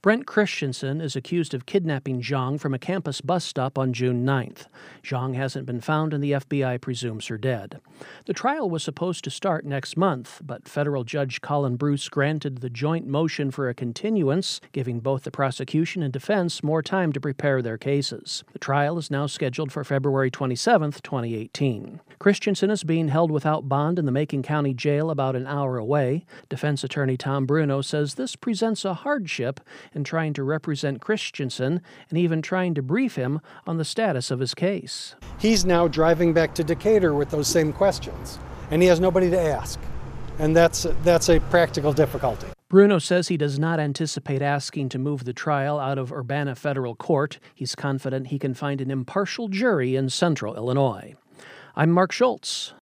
Brent Christensen is accused of kidnapping Zhang from a campus bus stop on June 9th. Zhang hasn't been found and the FBI presumes her dead. The trial was supposed to start next month, but federal judge Colin Bruce granted the joint motion for a continuance, giving both the prosecution and defense more time to prepare their cases. The trial is now scheduled for February 27, 2018. Christensen is being held without bond in the Macon County Jail about an hour away. Defense attorney Tom Bruno says this presents a hardship in trying to represent Christensen and even trying to brief him on the status of his case. He's now driving back to Decatur with those same questions, and he has nobody to ask. And that's a practical difficulty. Bruno says he does not anticipate asking to move the trial out of Urbana Federal Court. He's confident he can find an impartial jury in central Illinois. I'm Mark Schultz.